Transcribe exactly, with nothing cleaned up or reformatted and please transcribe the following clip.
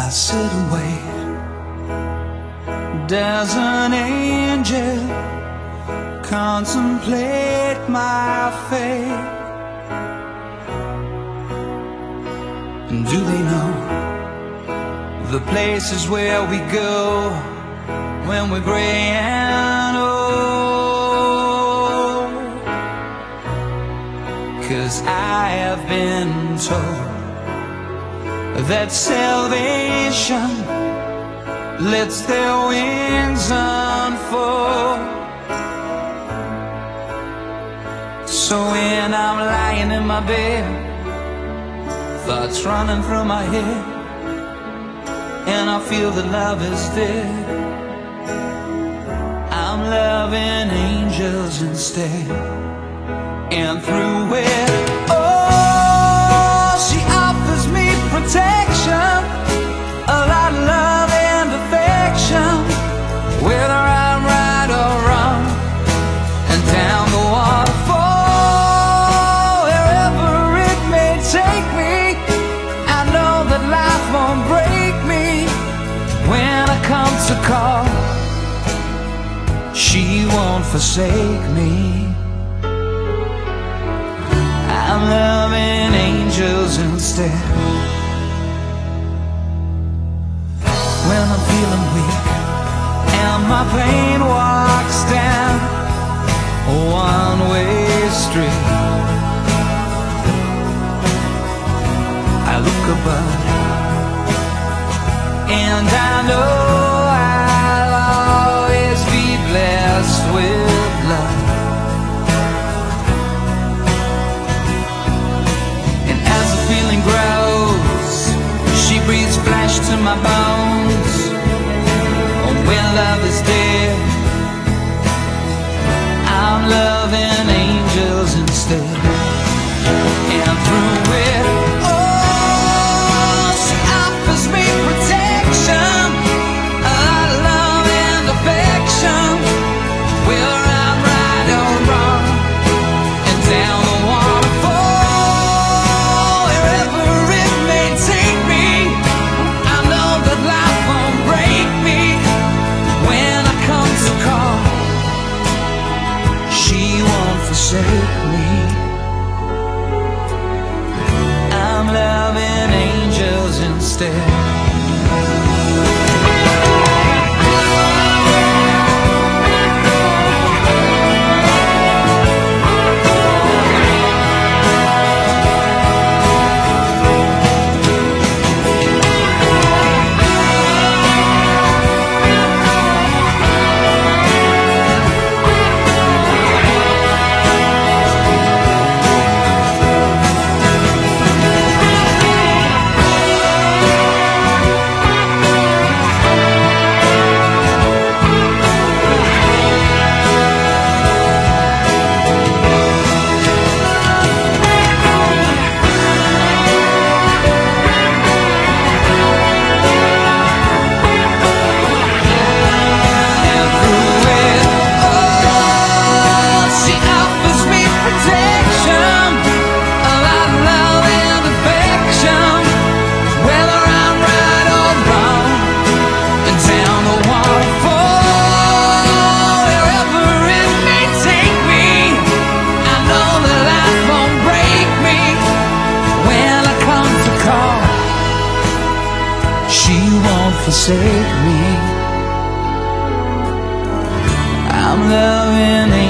I sit and wait. Does an angel contemplate my fate? And do they know the places where we go when we're gray and old? 'Cause I have been told that salvation lets their wings unfold. So when I'm lying in my bed, thoughts running through my head, and I feel that love is dead, I'm loving angels instead. And through it, oh, she offers me protection, a lot of love and affection, whether I'm right or wrong. And down the waterfall, wherever it may take me, I know that life won't break me. When I come to call, she won't forsake me. I'm loving angels instead. When I'm feeling weak and my pain walks down a one-way street, I look above and I know I'll always be blessed with love. And as the feeling grows, she breathes flesh to my bones. Oh, when love is dead, I'm loving angels instead. And through it, oh, she offers me protection, a lot of love and affection, whether I'm right or wrong. And down the waterfall, wherever it may take me, I know that life won't break me. When I come to call, she won't forsake me. I'm loving angels instead. Forsake me. I'm loving